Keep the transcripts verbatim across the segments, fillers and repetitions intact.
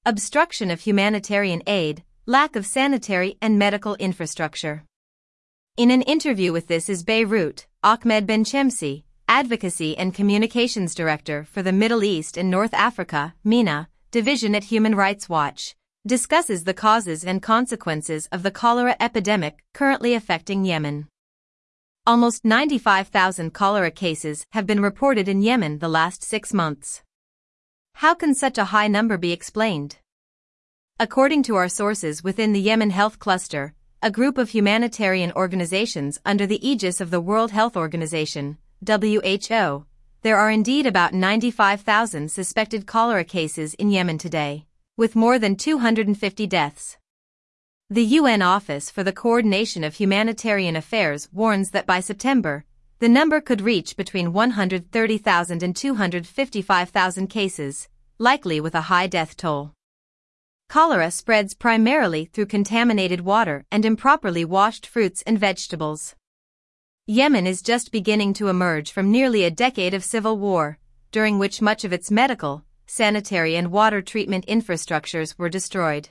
obstruction of humanitarian aid, lack of sanitary and medical infrastructure. In an interview with This Is Beirut, Ahmed Benchemsi, Advocacy and Communications Director for the Middle East and North Africa, MENA, Division at Human Rights Watch, discusses the causes and consequences of the cholera epidemic currently affecting Yemen. Almost ninety-five thousand cholera cases have been reported in Yemen the last six months. How can such a high number be explained? According to our sources within the Yemen Health Cluster, a group of humanitarian organizations under the aegis of the World Health Organization, W H O, there are indeed about ninety-five thousand suspected cholera cases in Yemen today, with more than two hundred fifty deaths. The U N Office for the Coordination of Humanitarian Affairs warns that by September, the number could reach between one hundred thirty thousand and two hundred fifty-five thousand cases, likely with a high death toll. Cholera spreads primarily through contaminated water and improperly washed fruits and vegetables. Yemen is just beginning to emerge from nearly a decade of civil war, during which much of its medical, sanitary and water treatment infrastructures were destroyed.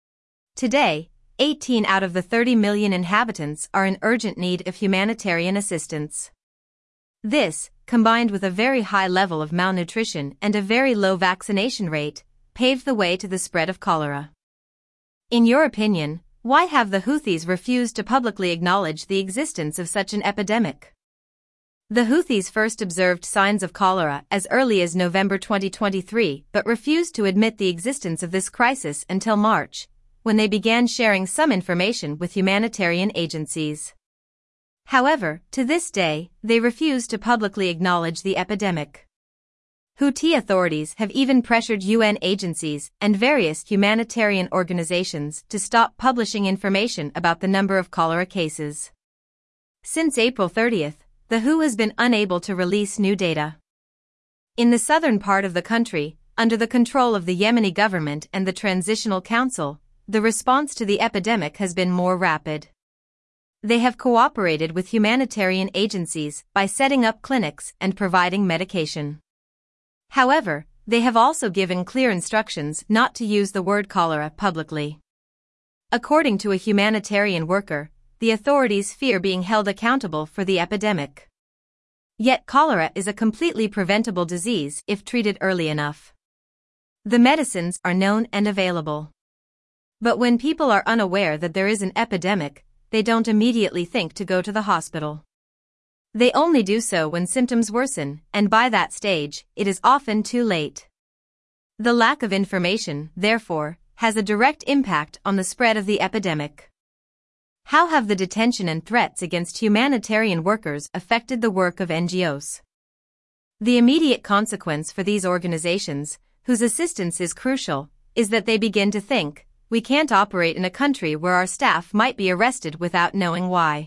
Today, eighteen out of the thirty million inhabitants are in urgent need of humanitarian assistance. This, combined with a very high level of malnutrition and a very low vaccination rate, paved the way to the spread of cholera. In your opinion, why have the Houthis refused to publicly acknowledge the existence of such an epidemic? The Houthis first observed signs of cholera as early as November twenty twenty-three but refused to admit the existence of this crisis until March, when they began sharing some information with humanitarian agencies. However, to this day, they refuse to publicly acknowledge the epidemic. Houthi authorities have even pressured U N agencies and various humanitarian organizations to stop publishing information about the number of cholera cases. Since April thirtieth, the W H O has been unable to release new data. In the southern part of the country, under the control of the Yemeni government and the Transitional Council, the response to the epidemic has been more rapid. They have cooperated with humanitarian agencies by setting up clinics and providing medication. However, they have also given clear instructions not to use the word cholera publicly. According to a humanitarian worker, the authorities fear being held accountable for the epidemic. Yet cholera is a completely preventable disease if treated early enough. The medicines are known and available. But when people are unaware that there is an epidemic, they don't immediately think to go to the hospital. They only do so when symptoms worsen, and by that stage, it is often too late. The lack of information, therefore, has a direct impact on the spread of the epidemic. How have the detention and threats against humanitarian workers affected the work of N G Os? The immediate consequence for these organizations, whose assistance is crucial, is that they begin to think, we can't operate in a country where our staff might be arrested without knowing why.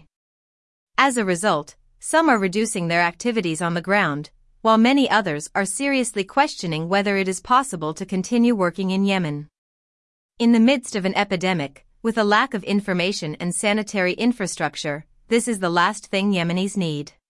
As a result, some are reducing their activities on the ground, while many others are seriously questioning whether it is possible to continue working in Yemen. In the midst of an epidemic, with a lack of information and sanitary infrastructure, this is the last thing Yemenis need.